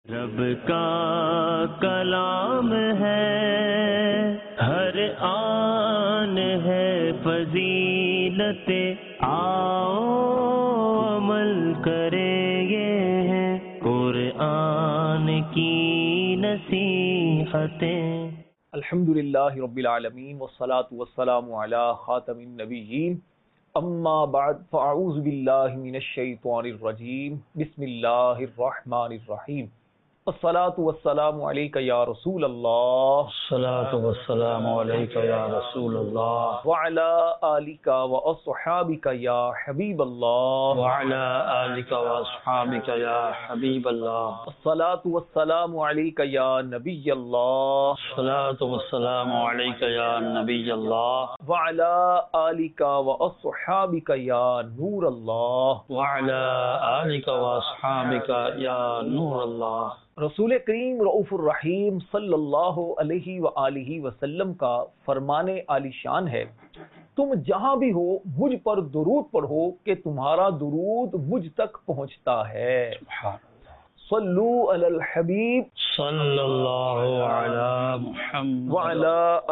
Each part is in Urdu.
رب کا کلام ہے، ہر آن ہے فضیلت، آؤ عمل کریں یہ ہے قرآن کی نصیحتیں۔ الحمدللہ رب العالمین والصلاة والسلام علی خاتم النبیین، اما بعد فاعوذ باللہ من الشیطان الرجیم، بسم اللہ الرحمن الرحیم۔ الصلاة والسلام علیک یا رسول اللہ، الصلاة والسلام علیک یا رسول اللہ، وعلی آلک واصحابک یا حبیب اللہ، وعلی آلک واصحابک یا حبیب اللہ، الصلاة والسلام علیک یا نبی اللہ، الصلاة والسلام علیک یا نبی اللہ، وعلی آلک واصحابک یا نور اللہ، وعلی آلک واصحابک یا نور اللہ۔ رسول کریم رؤوف الرحیم صلی اللہ علیہ وآلہ وسلم کا فرمان عالی شان ہے، تم جہاں بھی ہو مجھ پر درود پڑھو کہ تمہارا درود مجھ تک پہنچتا ہے۔ صلو علی الحبیب صلی اللہ علی محمد وعلی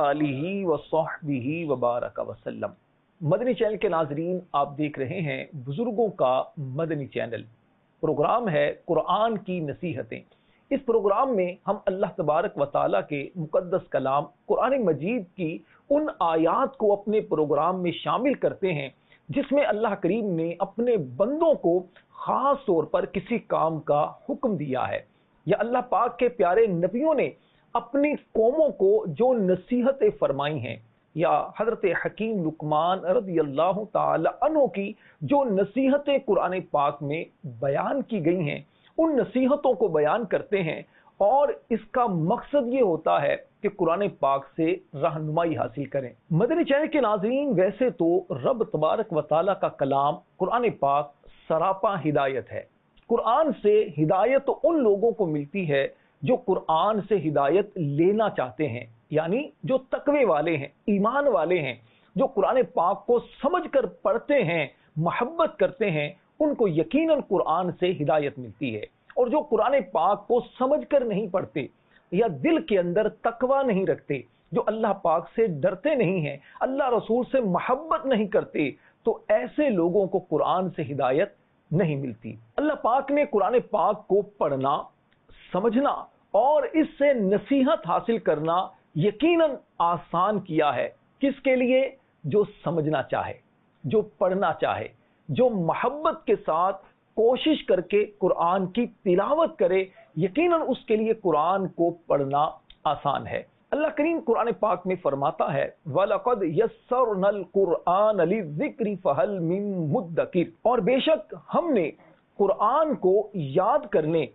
آلہ وصحبہ وبارک وسلم۔ مدنی چینل کے ناظرین، آپ دیکھ رہے ہیں بزرگوں کا مدنی چینل، پروگرام ہے قرآن کی نصیحتیں۔ اس پروگرام میں ہم اللہ تبارک و تعالیٰ کے مقدس کلام قرآن مجید کی ان آیات کو اپنے پروگرام میں شامل کرتے ہیں جس میں اللہ کریم نے اپنے بندوں کو خاص طور پر کسی کام کا حکم دیا ہے، یا اللہ پاک کے پیارے نبیوں نے اپنی قوموں کو جو نصیحتیں فرمائی ہیں، یا حضرت حکیم لقمان رضی اللہ تعالی عنہ کی جو نصیحتیں قرآن پاک میں بیان کی گئی ہیں، ان نصیحتوں کو بیان کرتے ہیں، اور اس کا مقصد یہ ہوتا ہے کہ قرآن پاک سے رہنمائی حاصل کریں۔ مدنی چینل کے ناظرین، ویسے تو رب تبارک و تعالیٰ کا کلام قرآن پاک سراپا ہدایت ہے۔ قرآن سے ہدایت ان لوگوں کو ملتی ہے جو قرآن سے ہدایت لینا چاہتے ہیں، یعنی جو تقوی والے ہیں، ایمان والے ہیں، جو قرآن پاک کو سمجھ کر پڑھتے ہیں، محبت کرتے ہیں، ان کو یقیناً قرآن سے ہدایت ملتی ہے۔ اور جو قرآن پاک کو سمجھ کر نہیں پڑھتے، یا دل کے اندر تقوی نہیں رکھتے، جو اللہ پاک سے ڈرتے نہیں ہیں، اللہ رسول سے محبت نہیں کرتے، تو ایسے لوگوں کو قرآن سے ہدایت نہیں ملتی۔ اللہ پاک نے قرآن پاک کو پڑھنا، سمجھنا اور اس سے نصیحت حاصل کرنا یقیناً آسان کیا ہے۔ کس کے لیے؟ جو سمجھنا چاہے، جو پڑھنا چاہے، جو محبت کے ساتھ کوشش کر کے قرآن کی تلاوت کرے، یقیناً اس کے لیے قرآن کو پڑھنا آسان ہے۔ اللہ کریم قرآن پاک میں فرماتا ہے وَلَقَدْ يَسَّرْنَا الْقُرْآنَ لِلذِّكْرِ فَهَلْ مِن مُدَّكِرٍ، اور بے شک ہم نے قرآن کو یاد کرنے،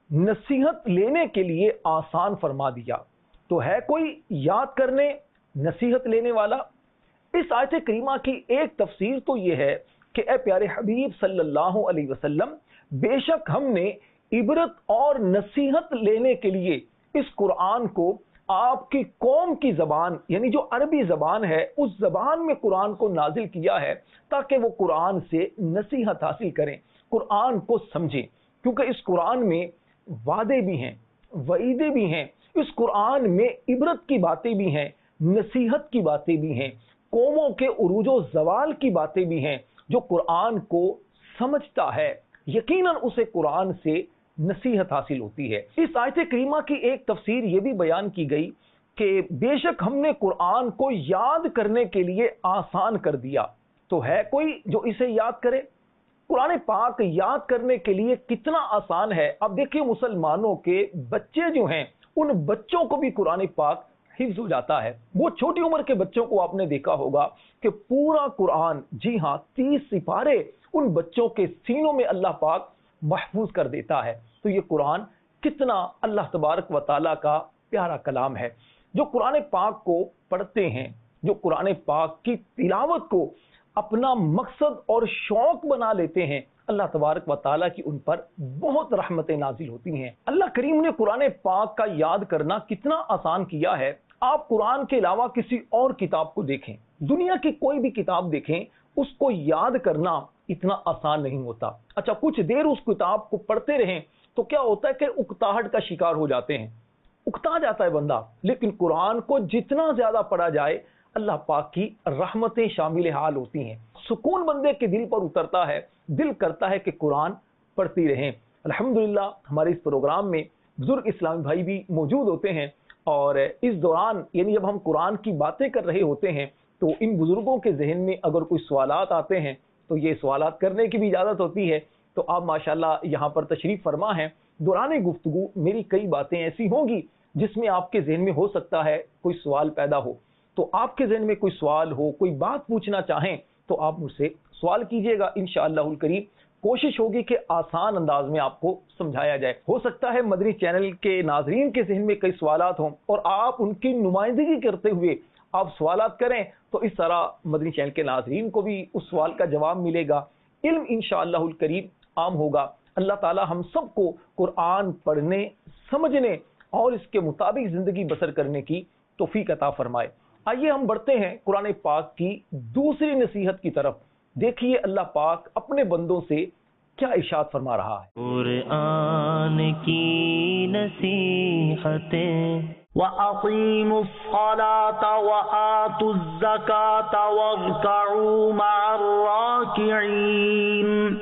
نصیحت لینے کے لیے آسان فرما دیا، تو ہے کوئی یاد کرنے، نصیحت لینے والا؟ اس آیت کریمہ کی ایک تفسیر تو یہ ہے کہ اے پیارے حبیب صلی اللہ علیہ وسلم، بے شک ہم نے عبرت اور نصیحت لینے کے لیے اس قرآن کو آپ کی قوم کی زبان، یعنی جو عربی زبان ہے، اس زبان میں قرآن کو نازل کیا ہے تاکہ وہ قرآن سے نصیحت حاصل کریں، قرآن کو سمجھیں، کیونکہ اس قرآن میں وعدے بھی ہیں، وعیدے بھی ہیں، اس قرآن میں عبرت کی باتیں بھی ہیں، نصیحت کی باتیں بھی ہیں، قوموں کے عروج و زوال کی باتیں بھی ہیں۔ جو قرآن کو سمجھتا ہے، یقیناً اسے قرآن سے نصیحت حاصل ہوتی ہے۔ اس آیت کریمہ کی ایک تفسیر یہ بھی بیان کی گئی کہ بے شک ہم نے قرآن کو یاد کرنے کے لیے آسان کر دیا، تو ہے کوئی جو اسے یاد کرے؟ قرآن پاک یاد کرنے کے لیے کتنا آسان ہے۔ اب دیکھیے، مسلمانوں کے بچے جو ہیں، ان بچوں کو بھی قرآن پاک حفظ ہو جاتا ہے۔ وہ چھوٹی عمر کے بچوں کو آپ نے دیکھا ہوگا کہ پورا قرآن، جی ہاں، 30 سپارے ان بچوں کے سینوں میں اللہ پاک محفوظ کر دیتا ہے۔ تو یہ قرآن کتنا اللہ تبارک و تعالیٰ کا پیارا کلام ہے۔ جو قرآن پاک کو پڑھتے ہیں، جو قرآن پاک کی تلاوت کو اپنا مقصد اور شوق بنا لیتے ہیں، اللہ تبارک و تعالیٰ کی ان پر بہت رحمتیں نازل ہوتی ہیں۔ اللہ کریم نے قرآن پاک کا یاد کرنا کتنا آسان کیا ہے۔ آپ قرآن کے علاوہ کسی اور کتاب کو دیکھیں، دنیا کی کوئی بھی کتاب دیکھیں، اس کو یاد کرنا اتنا آسان نہیں ہوتا۔ اچھا، کچھ دیر اس کتاب کو پڑھتے رہیں تو کیا ہوتا है कि उकताहट का शिकार हो जाते हैं, उकता जाता है बंदा। लेकिन कुरान को जितना ज्यादा पढ़ा जाए अल्लाह पाक की रहमतें शामिल हाल होती हैं, सुकून बंदे के दिल पर उतरता है, दिल करता है कि कुरान पढ़ती रहें। अल्हम्दुलिल्लाह हमारे इस प्रोग्राम में बुजुर्ग इस्लामी भाई भी मौजूद होते हैं और इस दौरान यानी जब हम कुरान की बातें कर रहे होते हैं तो इन बुजुर्गों के जहन में अगर कोई सवालात आते हैं तो ये सवालात करने की भी इजाज़त होती है। तो आप माशाल्लाह यहाँ पर तशरीफ़ फरमा हैं। दौरान गुफ्तगू मेरी कई बातें ऐसी होंगी जिसमें आपके जहन में हो सकता है कोई सवाल पैदा हो, तो आपके जहन में कोई सवाल हो, कोई बात पूछना चाहें तो आप मुझसे सवाल कीजिएगा। इंशाअल्लाहुल करीम कोशिश होगी कि आसान अंदाज में आपको समझाया जाए। हो सकता है मदनी चैनल के नाजरीन के जहन में कई सवालात हों और आप उनकी नुमाइंदगी करते हुए आप सवालात करें तो इस तरह मदनी चैनल के नाजरीन को भी उस सवाल का जवाब मिलेगा। इल्म इंशाअल्लाहुल करीम आम होगा। अल्लाह ताला हम सबको कुरान पढ़ने, समझने और इसके मुताबिक जिंदगी बसर करने की तौफीक अता फरमाए। आइए हम बढ़ते हैं कुरान पाक की दूसरी नसीहत की तरफ। देखिए अल्लाह पाक अपने बंदों से क्या इरशाद फरमा रहा है। कुरान की नसीहतें वअक़ीमुस्सलात वआतुज़्ज़कात वरकऊ मअर्राकिईन,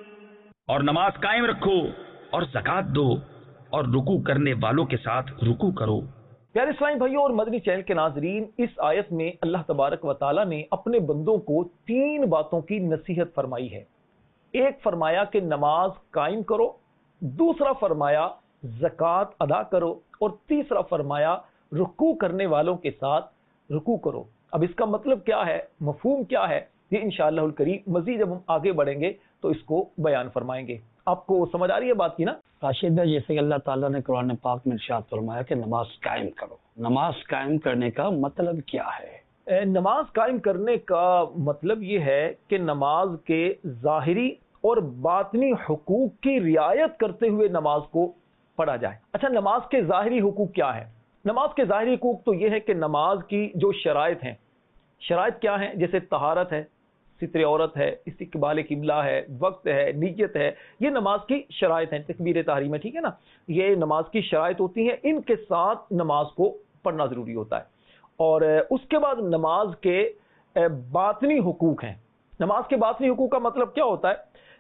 और नमाज कायम रखो और ज़कात दो और रुकू करने वालों के साथ रुकू करो। प्यारे इस्लामी भाइयों और मदनी चैनल के नाजरीन, इस आयत में अल्लाह तबारक व तआला ने अपने बंदों को 3 बातों की नसीहत फरमाई है। एक फरमाया कि नमाज कायम करो, दूसरा फरमाया ज़कात अदा करो और तीसरा फरमाया रुकू करने वालों के साथ रुकू करो। अब इसका मतलब क्या है, मफहूम क्या है, ये इंशाअल्लाहुल करीम मज़ीद जब हम आगे बढ़ेंगे तो इसको बयान फरमाएंगे। आपको समझ आ रही है बात की ना? राशिद भाई, जैसे कि अल्लाह ताला ने कुरान पाक में इरशाद फरमाया कि नमाज कायम करो, नमाज कायम करने का मतलब क्या है? नमाज कायम करने का मतलब ये है कि नमाज के ज़ाहिरी और बातनी हुकूक की रियायत करते हुए नमाज को पढ़ा जाए। अच्छा, नमाज के ज़ाहिरी हुकूक क्या है? नमाज के ज़ाहिरी हुकूक तो ये है कि नमाज की जो शराइत हैं, शराइत क्या हैं? जैसे तहारत है, सित्र औरत है, इस्तिक़बाल किबला है, वक्त है, नीयत है, ये नमाज की शराइत हैं। तकबीर तहरीम है, ठीक है ना, ये नमाज की शराइत होती हैं। इनके साथ नमाज को पढ़ना ज़रूरी होता है। और उसके बाद नमाज के बातनी हुकूक हैं। नमाज के बातनी हुकूक का मतलब क्या होता है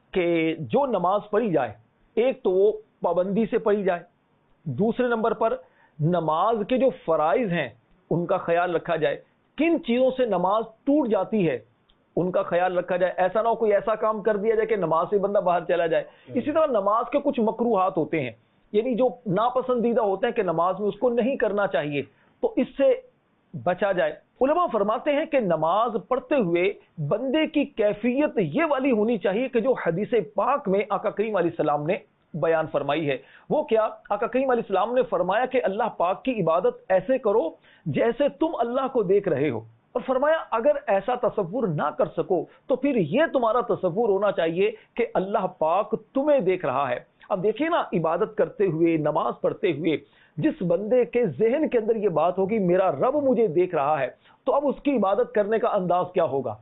कि जो नमाज पढ़ी जाए, एक तो वो पाबंदी से पढ़ी जाए, दूसरे नंबर पर नमाज के जो फ़राइज़ हैं उनका ख्याल रखा जाए, किन चीज़ों से नमाज टूट जाती है उनका ख्याल रखा जाए। ऐसा ना हो कोई ऐसा काम कर दिया जाए कि नमाज से बंदा बाहर चला जाए। इसी तरह नमाज के कुछ मकरूहात होते हैं, यानी जो नापसंदीदा होते हैं कि नमाज में उसको नहीं करना चाहिए, तो इससे बचा जाए। उलमा फरमाते हैं कि नमाज पढ़ते हुए बंदे की कैफियत ये वाली होनी चाहिए कि जो हदीस पाक में आका करीम अलैहिस्सलाम ने बयान फरमाई है। वो क्या? आका करीम अलैहिस्सलाम ने फरमाया कि अल्लाह पाक की इबादत ऐसे करो जैसे तुम अल्लाह को देख रहे हो, और फरमाया अगर ऐसा तसव्वुर ना कर सको तो फिर यह तुम्हारा तसव्वुर होना चाहिए कि अल्लाह पाक तुम्हें देख रहा है। अब देखिए ना, इबादत करते हुए, नमाज पढ़ते हुए जिस बंदे के जहन के अंदर ये बात होगी मेरा रब मुझे देख रहा है, तो अब उसकी इबादत करने का अंदाज क्या होगा?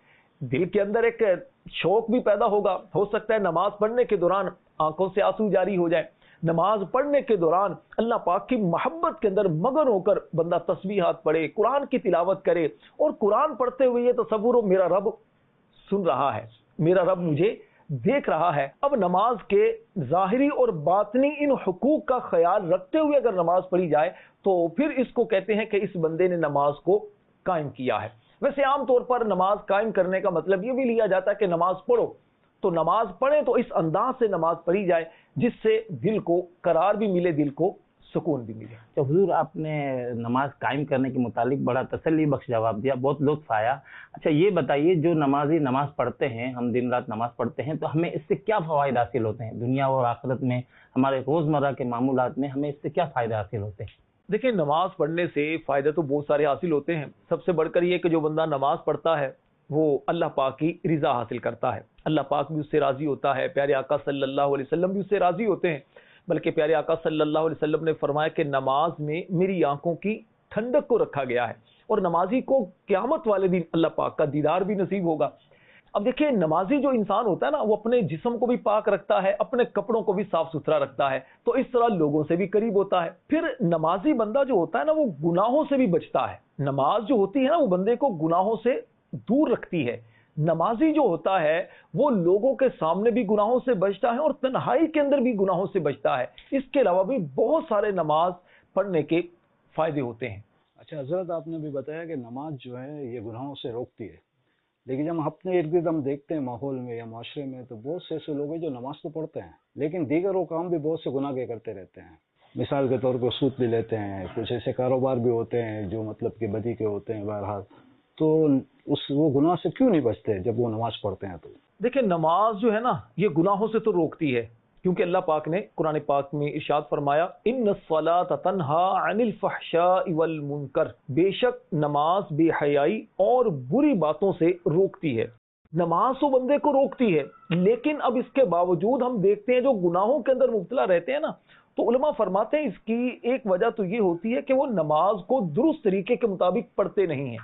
दिल के अंदर एक शौक भी पैदा होगा। हो सकता है नमाज पढ़ने के दौरान आंखों से आंसू जारी हो जाए, नमाज पढ़ने के दौरान अल्लाह पाक की मोहब्बत के अंदर मगन होकर बंदा तस्बीहात पढ़े, कुरान की तिलावत करे, और कुरान पढ़ते हुए ये तसव्वुर हो मेरा रब सुन रहा है, मेरा रब मुझे देख रहा है। अब नमाज के ज़ाहिरी और बातनी इन हुकूक का ख्याल रखते हुए अगर नमाज पढ़ी जाए तो फिर इसको कहते हैं कि इस बंदे ने नमाज को कायम किया है। वैसे आम तौर पर नमाज कायम करने का मतलब ये भी लिया जाता है कि नमाज पढ़ो, तो नमाज पढ़े तो इस अंदाज से नमाज पढ़ी जाए जिससे दिल को करार भी मिले, दिल को सुकून भी मिले। तो हुजूर, आपने नमाज कायम करने के मुतालिक बड़ा तसल्ली बख्श जवाब दिया, बहुत लुत्फ आया। अच्छा, ये बताइए, जो नमाजी नमाज पढ़ते हैं, हम दिन रात नमाज पढ़ते हैं, तो हमें इससे क्या फ़वाइद हासिल होते हैं? दुनिया और आखिरत में, हमारे रोज़मर्रा के मामूलात में हमें इससे क्या फ़ायदे हासिल होते हैं? देखिए, नमाज पढ़ने से फ़ायदे तो बहुत सारे हासिल होते हैं। सबसे बढ़कर ये कि जो बंदा नमाज पढ़ता है वो अल्लाह पाक की रिज़ा हासिल करता है, अल्लाह पाक भी उससे राज़ी होता है, प्यारे आका सल्लल्लाहु अलैहि वसल्लम भी उससे राज़ी होते हैं। बल्कि प्यारे आका सल्लल्लाहु अलैहि वसल्लम ने फरमाया कि नमाज में मेरी आंखों की ठंडक को रखा गया है, और नमाजी को क़यामत वाले दिन अल्लाह पाक का दीदार भी नसीब होगा। اب دیکھیں نمازی جو انسان ہوتا ہے نا وہ اپنے جسم کو بھی پاک رکھتا ہے, اپنے کپڑوں کو بھی صاف ستھرا رکھتا ہے, تو اس طرح لوگوں سے بھی قریب ہوتا ہے. پھر نمازی بندہ جو ہوتا ہے نا وہ گناہوں سے بھی بچتا ہے. نماز جو ہوتی ہے نا وہ بندے کو گناہوں سے دور رکھتی ہے. نمازی جو ہوتا ہے وہ لوگوں کے سامنے بھی گناہوں سے بچتا ہے اور تنہائی کے اندر بھی گناہوں سے بچتا ہے. اس کے علاوہ بھی بہت سارے نماز پڑھنے کے فائدے ہوتے ہیں. اچھا حضرت, آپ نے بھی بتایا کہ نماز جو ہے یہ گناہوں سے روکتی ہے, لیکن جب ہم اپنے ارد گرد ہم دیکھتے ہیں ماحول میں یا معاشرے میں تو بہت سے ایسے لوگ ہیں جو نماز تو پڑھتے ہیں لیکن دیگر وہ کام بھی بہت سے گناہ کے کرتے رہتے ہیں. مثال کے طور پر سود بھی لیتے ہیں, کچھ ایسے کاروبار بھی ہوتے ہیں جو مطلب کہ بدی کے ہوتے ہیں. بہرحال تو وہ گناہ سے کیوں نہیں بچتے جب وہ نماز پڑھتے ہیں؟ تو دیکھیں نماز جو ہے نا یہ گناہوں سے تو روکتی ہے, کیونکہ اللہ پاک نے قرآن پاک میں ارشاد فرمایا ان الصلاۃ تنہا عن الفحشاء والمنکر, بے شک نماز بے حیائی اور بری باتوں سے روکتی ہے. نماز تو بندے کو روکتی ہے لیکن اب اس کے باوجود ہم دیکھتے ہیں جو گناہوں کے اندر مبتلا رہتے ہیں نا, تو علماء فرماتے ہیں اس کی ایک وجہ تو یہ ہوتی ہے کہ وہ نماز کو درست طریقے کے مطابق پڑھتے نہیں ہیں.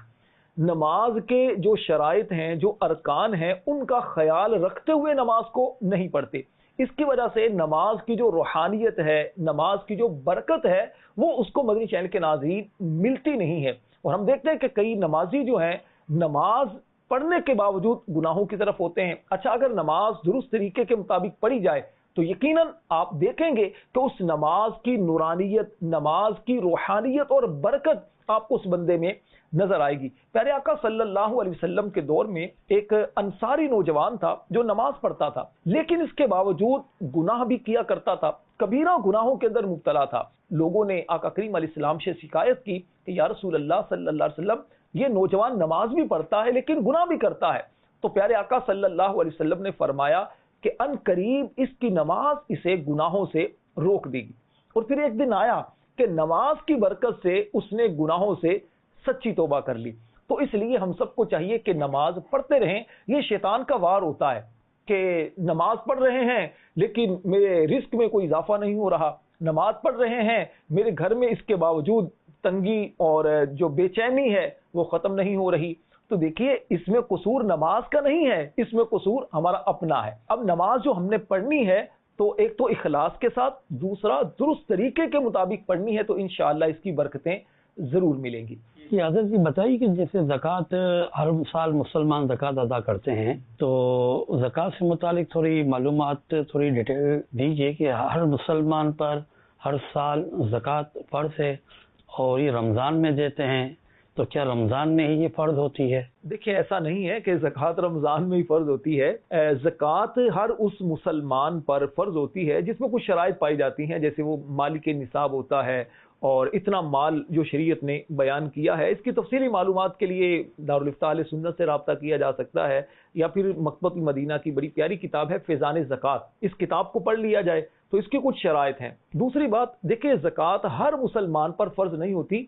نماز کے جو شرائط ہیں, جو ارکان ہیں, ان کا خیال رکھتے ہوئے نماز کو نہیں پڑھتے. اس کی وجہ سے نماز کی جو روحانیت ہے, نماز کی جو برکت ہے, وہ اس کو مدنی چینل کے ناظرین ملتی نہیں ہے. اور ہم دیکھتے ہیں کہ کئی نمازی جو ہیں نماز پڑھنے کے باوجود گناہوں کی طرف ہوتے ہیں. اچھا, اگر نماز درست طریقے کے مطابق پڑھی جائے تو یقیناً آپ دیکھیں گے کہ اس نماز کی نورانیت, نماز کی روحانیت اور برکت آپ کو اس بندے میں نظر آئے گی. پیارے آقا صلی اللہ علیہ وسلم کے دور میں ایک انصاری نوجوان تھا جو نماز پڑھتا تھا لیکن اس کے باوجود گناہ بھی کیا کرتا تھا, کبیرہ گناہوں کے اندر مبتلا تھا. لوگوں نے آقا کریم علیہ السلام سے شکایت کی کہ یا رسول اللہ صلی اللہ علیہ وسلم یہ نوجوان نماز بھی پڑھتا ہے لیکن گناہ بھی کرتا ہے. تو پیارے آقا صلی اللہ علیہ وسلم نے فرمایا کہ ان قریب اس کی نماز اسے گناہوں سے روک دے گی. اور پھر ایک دن آیا کہ نماز کی برکت سے اس نے گناہوں سے سچی توبہ کر لی. تو اس لیے ہم سب کو چاہیے کہ نماز پڑھتے رہیں. یہ شیطان کا وار ہوتا ہے کہ نماز پڑھ رہے ہیں لیکن میرے رزق میں کوئی اضافہ نہیں ہو رہا, نماز پڑھ رہے ہیں میرے گھر میں اس کے باوجود تنگی اور جو بے چینی ہے وہ ختم نہیں ہو رہی. تو دیکھیے اس میں قصور نماز کا نہیں ہے, اس میں قصور ہمارا اپنا ہے. اب نماز جو ہم نے پڑھنی ہے تو ایک تو اخلاص کے ساتھ, دوسرا درست طریقے کے مطابق پڑھنی ہے, تو انشاءاللہ اس کی برکتیں ضرور ملیں گی. یہ حضرت جی بتائیے کہ جیسے زکوٰۃ ہر سال مسلمان زکوٰۃ ادا کرتے ہیں تو زکوٰۃ سے متعلق تھوڑی معلومات, تھوڑی ڈیٹیل دیجیے کہ ہر مسلمان پر ہر سال زکوٰۃ فرض ہے اور یہ رمضان میں دیتے ہیں, تو کیا رمضان میں ہی یہ فرض ہوتی ہے؟ دیکھیں ایسا نہیں ہے کہ زکوٰۃ رمضان میں ہی فرض ہوتی ہے. زکوٰۃ ہر اس مسلمان پر فرض ہوتی ہے جس میں کچھ شرائط پائی جاتی ہیں, جیسے وہ مالک نصاب ہوتا ہے اور اتنا مال جو شریعت نے بیان کیا ہے. اس کی تفصیلی معلومات کے لیے دارالفتاح اہل سنت سے رابطہ کیا جا سکتا ہے, یا پھر مکتبۃ المدینہ کی بڑی پیاری کتاب ہے فیضان زکوٰۃ, اس کتاب کو پڑھ لیا جائے تو اس کی کچھ شرائط ہیں. دوسری بات دیکھیں زکوٰۃ ہر مسلمان پر فرض نہیں ہوتی.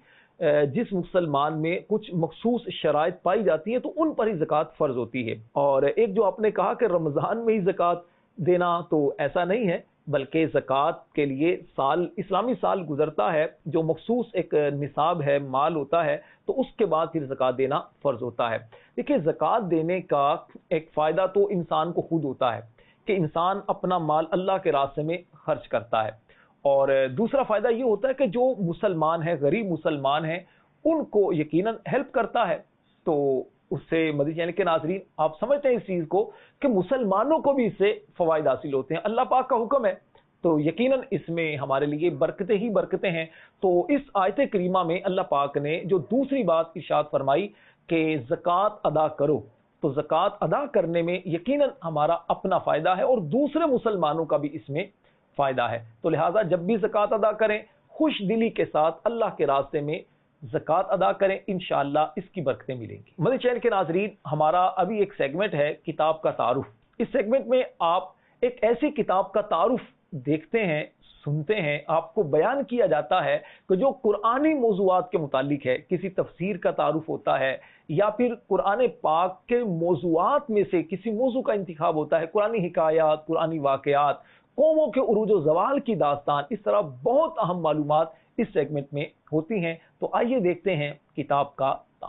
جس مسلمان میں کچھ مخصوص شرائط پائی جاتی ہیں تو ان پر ہی زکوٰۃ فرض ہوتی ہے. اور ایک جو آپ نے کہا کہ رمضان میں ہی زکوٰۃ دینا, تو ایسا نہیں ہے, بلکہ زکوٰۃ کے لیے سال, اسلامی سال گزرتا ہے, جو مخصوص ایک نصاب ہے, مال ہوتا ہے, تو اس کے بعد پھر زکوٰۃ دینا فرض ہوتا ہے. دیکھیے زکوٰۃ دینے کا ایک فائدہ تو انسان کو خود ہوتا ہے کہ انسان اپنا مال اللہ کے راستے میں خرچ کرتا ہے, اور دوسرا فائدہ یہ ہوتا ہے کہ جو مسلمان ہیں, غریب مسلمان ہیں, ان کو یقیناً ہیلپ کرتا ہے. تو اس سے مدنی چینل کے ناظرین آپ سمجھتے ہیں اس چیز کو کہ مسلمانوں کو بھی اس سے فوائد حاصل ہوتے ہیں. اللہ پاک کا حکم ہے تو یقیناً اس میں ہمارے لیے برکتیں ہی برکتیں ہیں. تو اس آیت کریمہ میں اللہ پاک نے جو دوسری بات ارشاد فرمائی کہ زکوٰۃ ادا کرو, تو زکوٰۃ ادا کرنے میں یقیناً ہمارا اپنا فائدہ ہے اور دوسرے مسلمانوں کا بھی اس میں فائدہ ہے. تو لہٰذا جب بھی زکوٰۃ ادا کریں خوش دلی کے ساتھ اللہ کے راستے میں زکوٰۃ ادا کریں, انشاءاللہ اس کی برکتیں ملیں گی. مدنی چینل کے ناظرین ہمارا ابھی ایک سیگمنٹ ہے کتاب کا تعارف. اس سیگمنٹ میں آپ ایک ایسی کتاب کا تعارف دیکھتے ہیں, سنتے ہیں, آپ کو بیان کیا جاتا ہے کہ جو قرآنی موضوعات کے متعلق ہے, کسی تفسیر کا تعارف ہوتا ہے یا پھر قرآن پاک کے موضوعات میں سے کسی موضوع کا انتخاب ہوتا ہے, قرآنی حکایات, قرآنی واقعات, قوموں کے عروج و زوال کی داستان, اس طرح بہت اہم معلومات اس سیگمنٹ میں ہوتی ہیں. تو آئیے دیکھتے ہیں کتاب کا تعارف.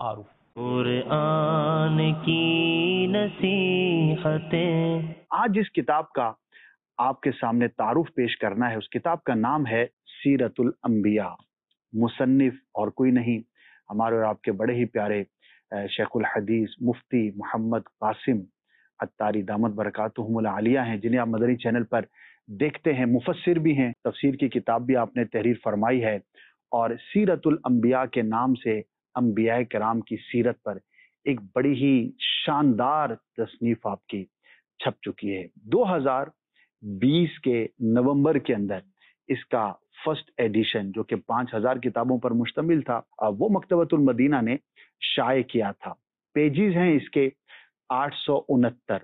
قرآن کی نصیحتیں۔ آج جس کتاب کا آپ کے سامنے تعارف پیش کرنا ہے اس کتاب کا نام ہے سیرت الانبیاء۔ مصنف اور کوئی نہیں، ہمارے اور آپ کے بڑے ہی پیارے شیخ الحدیث مفتی محمد قاسم عطاری دامت برکاتہم العالیہ ہیں، جنہیں آپ مدنی چینل پر دیکھتے ہیں، مفسر بھی ہیں، تفسیر کی کتاب بھی آپ نے تحریر فرمائی ہے، اور سیرت الانبیاء کے نام سے انبیاء کرام کی سیرت پر ایک بڑی ہی شاندار تصنیف آپ کی چھپ چکی ہے۔ 2020 کے نومبر کے اندر اس کا فرسٹ ایڈیشن جو کہ 5000 کتابوں پر مشتمل تھا، وہ مکتبۃ المدینہ نے شائع کیا تھا۔ پیجز ہیں اس کے 869،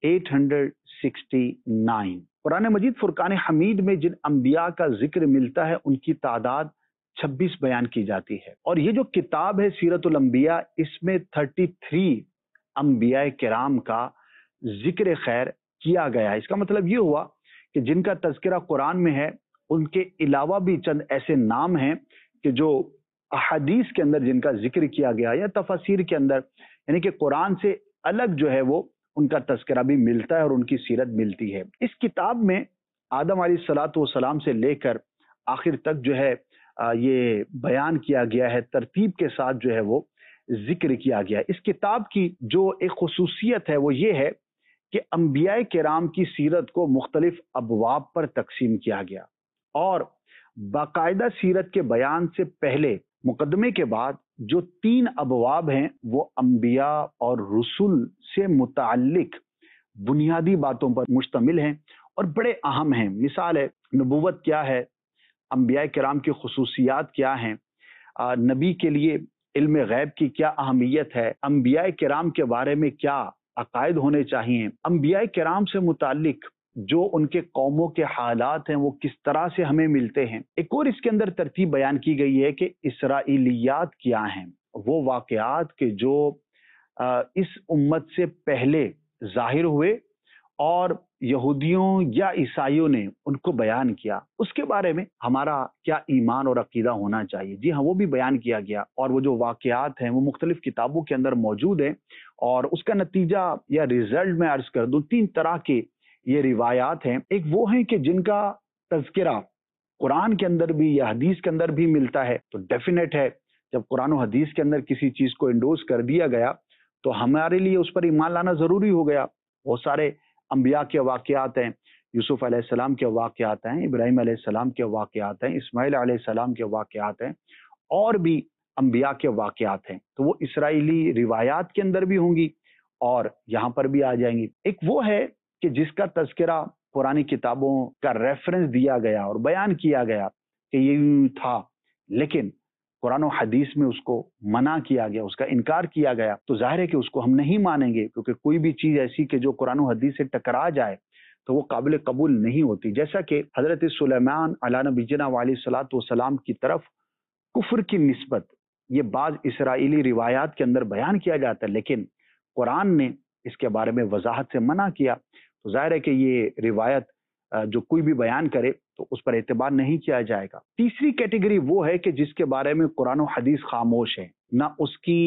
869۔ قرآن مجید فرقان حمید میں جن انبیاء کا ذکر ملتا ہے ان کی تعداد 26 بیان کی جاتی ہے، اور یہ جو کتاب ہے سیرت الانبیاء، اس میں 33 انبیاء کرام کا ذکر خیر کیا گیا ہے۔ اس کا مطلب یہ ہوا کہ جن کا تذکرہ قرآن میں ہے ان کے علاوہ بھی چند ایسے نام ہیں کہ جو احادیث کے اندر جن کا ذکر کیا گیا یا تفاسیر کے اندر، یعنی کہ قرآن سے الگ جو ہے وہ ان کا تذکرہ بھی ملتا ہے اور ان کی سیرت ملتی ہے۔ اس کتاب میں آدم علیہ الصلاۃ والسلام سے لے کر آخر تک جو ہے یہ بیان کیا گیا ہے، ترتیب کے ساتھ جو ہے وہ ذکر کیا گیا ہے۔ اس کتاب کی جو ایک خصوصیت ہے وہ یہ ہے کہ انبیاء کرام کی سیرت کو مختلف ابواب پر تقسیم کیا گیا، اور باقاعدہ سیرت کے بیان سے پہلے مقدمے کے بعد جو 3 ابواب ہیں وہ انبیاء اور رسول سے متعلق بنیادی باتوں پر مشتمل ہیں اور بڑے اہم ہیں۔ مثال ہے نبوت کیا ہے، انبیاء کرام کی خصوصیات کیا ہیں، نبی کے لیے علم غیب کی کیا اہمیت ہے، انبیاء کرام کے بارے میں کیا عقائد ہونے چاہیے، انبیاء کرام سے متعلق جو ان کے قوموں کے حالات ہیں وہ کس طرح سے ہمیں ملتے ہیں۔ ایک اور اس کے اندر ترتیب بیان کی گئی ہے کہ اسرائیلیات کیا ہیں، وہ واقعات کے جو اس امت سے پہلے ظاہر ہوئے اور یہودیوں یا عیسائیوں نے ان کو بیان کیا، اس کے بارے میں ہمارا کیا ایمان اور عقیدہ ہونا چاہیے۔ جی ہاں، وہ بھی بیان کیا گیا، اور وہ جو واقعات ہیں وہ مختلف کتابوں کے اندر موجود ہیں، اور اس کا نتیجہ یا ریزلٹ میں عرض کر دوں 3 طرح کے یہ روایات ہیں۔ ایک وہ ہیں کہ جن کا تذکرہ قرآن کے اندر بھی یا حدیث کے اندر بھی ملتا ہے، تو ڈیفینیٹ ہے جب قرآن و حدیث کے اندر کسی چیز کو انڈوز کر دیا گیا تو ہمارے لیے اس پر ایمان لانا ضروری ہو گیا۔ بہت سارے انبیاء کے واقعات ہیں، یوسف علیہ السلام کے واقعات ہیں، ابراہیم علیہ السلام کے واقعات ہیں، اسماعیل علیہ السلام کے واقعات ہیں، اور بھی انبیاء کے واقعات ہیں، تو وہ اسرائیلی روایات کے اندر بھی ہوں گی اور یہاں پر بھی آ جائیں گی۔ ایک وہ ہے کہ جس کا تذکرہ پرانی کتابوں کا ریفرنس دیا گیا اور بیان کیا گیا کہ یہ یوں تھا، لیکن قرآن و حدیث میں اس کو منع کیا گیا، اس کا انکار کیا گیا، تو ظاہر ہے کہ اس کو ہم نہیں مانیں گے، کیونکہ کوئی بھی چیز ایسی کہ جو قرآن و حدیث سے ٹکرا جائے تو وہ قابل قبول نہیں ہوتی۔ جیسا کہ حضرت سلیمان علیہ نبینا علیہ الصلاۃ والسلام کی طرف کفر کی نسبت یہ بعض اسرائیلی روایات کے اندر بیان کیا جاتا ہے، لیکن قرآن نے اس کے بارے میں وضاحت سے منع کیا، تو ظاہر ہے کہ یہ روایت جو کوئی بھی بیان کرے تو اس پر اعتبار نہیں کیا جائے گا۔ تیسری کیٹیگری وہ ہے کہ جس کے بارے میں قرآن و حدیث خاموش ہے، نہ اس کی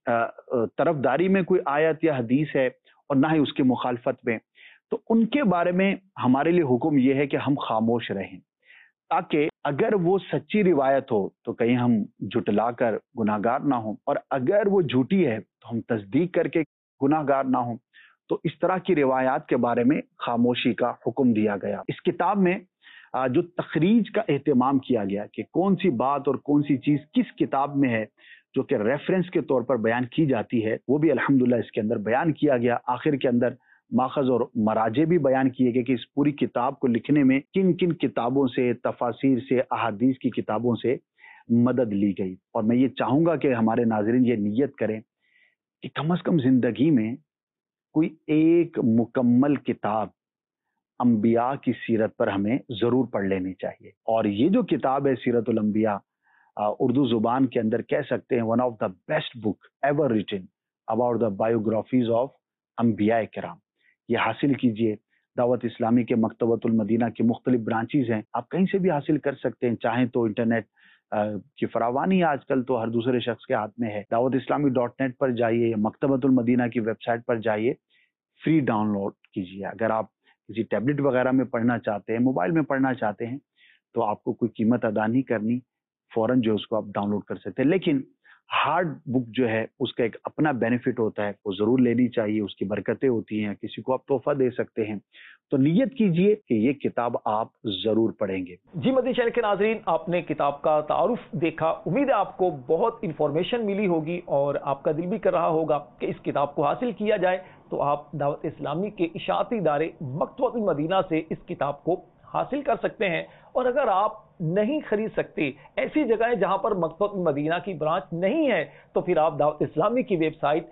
طرفداری میں کوئی آیت یا حدیث ہے اور نہ ہی اس کی مخالفت میں، تو ان کے بارے میں ہمارے لیے حکم یہ ہے کہ ہم خاموش رہیں، تاکہ اگر وہ سچی روایت ہو تو کہیں ہم جھٹلا کر گناہ گار نہ ہوں، اور اگر وہ جھوٹی ہے تو ہم تصدیق کر کے گناہ گار نہ ہوں۔ تو اس طرح کی روایات کے بارے میں خاموشی کا حکم دیا گیا۔ اس کتاب میں جو تخریج کا اہتمام کیا گیا کہ کون سی بات اور کون سی چیز کس کتاب میں ہے جو کہ ریفرنس کے طور پر بیان کی جاتی ہے، وہ بھی الحمدللہ اس کے اندر بیان کیا گیا۔ آخر کے اندر ماخذ اور مراجع بھی بیان کیے گئے کہ اس پوری کتاب کو لکھنے میں کن کن کتابوں سے، تفاسیر سے، احادیث کی کتابوں سے مدد لی گئی۔ اور میں یہ چاہوں گا کہ ہمارے ناظرین یہ نیت کریں کہ کم از کم زندگی میں کوئی ایک مکمل کتاب انبیاء کی سیرت پر ہمیں ضرور پڑھ لینی چاہیے۔ اور یہ جو کتاب ہے سیرت الانبیاء، اردو زبان کے اندر کہہ سکتے ہیں one of the best book ever written about the biographies of انبیاء کرام۔ یہ حاصل کیجئے۔ دعوت اسلامی کے مکتبۃ المدینہ کی مختلف برانچیز ہیں، آپ کہیں سے بھی حاصل کر سکتے ہیں، چاہیں تو انٹرنیٹ की फरावानी आजकल तो हर दूसरे शख्स के हाथ में है। दावतिस्लामी.net पर जाइए या मकतबतुल मदीना की वेबसाइट पर जाइए, फ्री डाउनलोड कीजिए। अगर आप किसी टैबलेट वगैरह में पढ़ना चाहते हैं, मोबाइल में पढ़ना चाहते हैं, तो आपको कोई कीमत अदा नहीं करनी, फौरन जो उसको आप डाउनलोड कर सकते हैं। लेकिन हार्ड बुक जो है उसका एक अपना बेनिफिट होता है, वो जरूर लेनी चाहिए, उसकी बरकतें होती हैं, किसी को आप तोहफा दे सकते हैं। तो नियत कीजिए कि ये किताब आप जरूर पढ़ेंगे। जी मदनी चैनल के नाजरीन, आपने किताब का तारुफ देखा। उम्मीद है आपको बहुत इंफॉर्मेशन मिली होगी और आपका दिल भी कर रहा होगा कि इस किताब को हासिल किया जाए। तो आप दावत इस्लामी के इशाअती इदारे मकतबतुल मदीना से इस किताब को हासिल कर सकते हैं। और अगर आप नहीं खरीद सकते, ऐसी जगहें जहां पर मकतबतुल मदीना की ब्रांच नहीं है, तो फिर आप दावत इस्लामी की वेबसाइट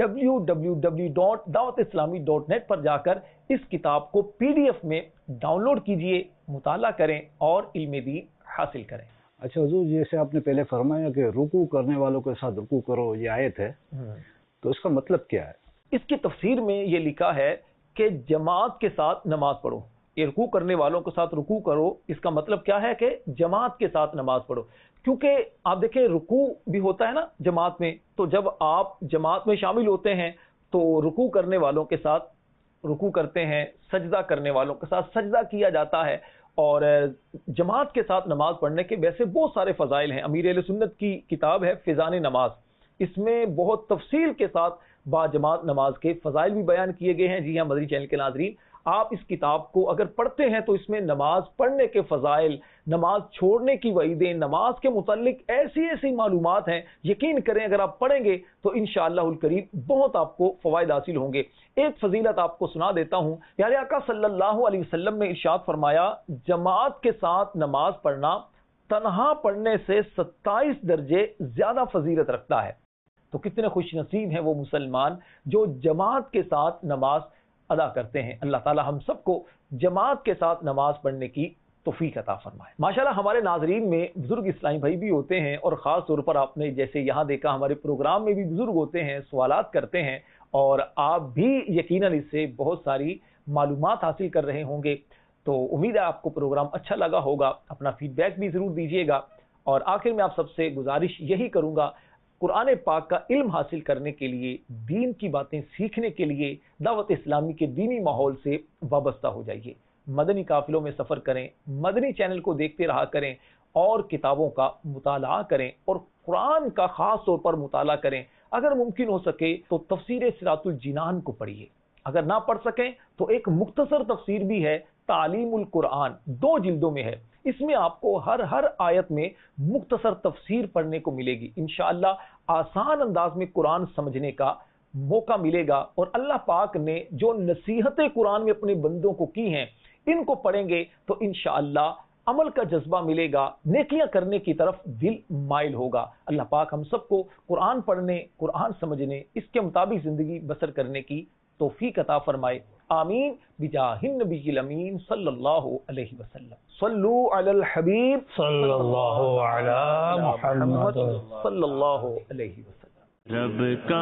www.dawatislami.net पर जाकर इस किताब को PDF में डाउनलोड कीजिए, मुताला करें और इल्म दीन हासिल करें। अच्छा हुजूर, जैसे आपने पहले फरमाया कि रुकू करने वालों के साथ रुकू करो, ये आयत है, तो इसका मतलब क्या है? इसकी तफसीर में ये लिखा है कि जमात के साथ नमाज पढ़ो। ये रुकू करने वालों के साथ रुकू करो, इसका मतलब क्या है कि जमात के साथ नमाज पढ़ो। क्योंकि आप देखें, रुकू भी होता है ना जमात में, तो जब आप जमात में शामिल होते हैं तो रुकू करने वालों के साथ रुकू करते हैं, सजदा करने वालों के साथ सजदा किया जाता है। और जमात के साथ नमाज पढ़ने के वैसे बहुत सारे फजाइल हैं। अमीर अहले सुन्नत की किताब है फिजान नमाज, इसमें बहुत तफसील के साथ बाजमात नमाज के फजाइल भी बयान किए गए हैं। जी हाँ मदनी चैनल के नाजरीन, आप इस किताब को अगर पढ़ते हैं तो इसमें नमाज पढ़ने के फजाइल, नमाज छोड़ने की वईदें, नमाज के मुतालिक ऐसी ऐसी मालूमात हैं। यकीन करें अगर आप पढ़ेंगे तो इंशाअल्लाहुल करीम बहुत आपको फवायद हासिल होंगे। एक फजीलत आपको सुना देता हूं। प्यारे आका सल्लल्लाहु अलैहि वसल्लम ने इरशाद फरमाया, जमात के साथ नमाज पढ़ना तन्हा पढ़ने से 27 दर्जे ज्यादा फजीलत रखता है। तो कितने खुश नसीब हैं वो मुसलमान जो जमात के साथ नमाज अदा करते हैं। अल्लाह ताला हम सबको जमात के साथ नमाज पढ़ने की तौफीक अता फरमाए। माशाल्लाह हमारे नाजरीन में बुजुर्ग इस्लामी भाई भी होते हैं और ख़ास तौर पर आपने जैसे यहाँ देखा, हमारे प्रोग्राम में भी बुजुर्ग होते हैं, सवालात करते हैं और आप भी यकीनन इससे बहुत सारी मालूमात हासिल कर रहे होंगे। तो उम्मीद है आपको प्रोग्राम अच्छा लगा होगा। अपना फीडबैक भी ज़रूर दीजिएगा। और आखिर में आप सबसे गुजारिश यही करूँगा, कुरान पाक का इल्म हासिल करने के लिए, दीन की बातें सीखने के लिए दावत इस्लामी के दीनी माहौल से वाबस्ता हो जाइए। मदनी काफिलों में सफ़र करें, मदनी चैनल को देखते रहा करें और किताबों का मुताला करें और कुरान का ख़ास तौर पर मुताला करें। अगर मुमकिन हो सके तो तफसीर सिरातुल जिनान को पढ़िए। अगर ना पढ़ सकें तो एक मुख्तसर तफसीर भी है, तालीमुल कुरान, 2 जिल्दों में है। इसमें आपको हर आयत में मुख्तसर तफसीर पढ़ने को मिलेगी। इंशाअल्लाह आसान अंदाज में कुरान समझने का मौका मिलेगा। और अल्लाह पाक ने जो नसीहतें कुरान में अपने बंदों को की हैं, इनको पढ़ेंगे तो इंशाअल्लाह अमल का जज्बा मिलेगा, नेकियां करने की तरफ दिल माइल होगा। अल्लाह पाक हम सबको कुरान पढ़ने, कुरान समझने, इसके मुताबिक जिंदगी बसर करने की तौफीक अता फरमाए। आमीन बिजाहिन नबील अमीन सल्लल्लाहु अलैहि वसल्लम। सल्लु अलल हबीब सल्लल्लाहु अला मुहम्मद सल्लल्लाहु अलैहि वसल्लम। रब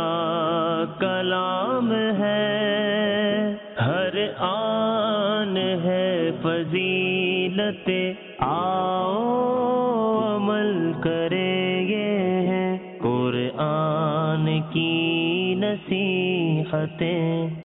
का कलाम है, हर आन है फजीलते, आओ अमल करेंगे हैं कुरान की नसीहतें।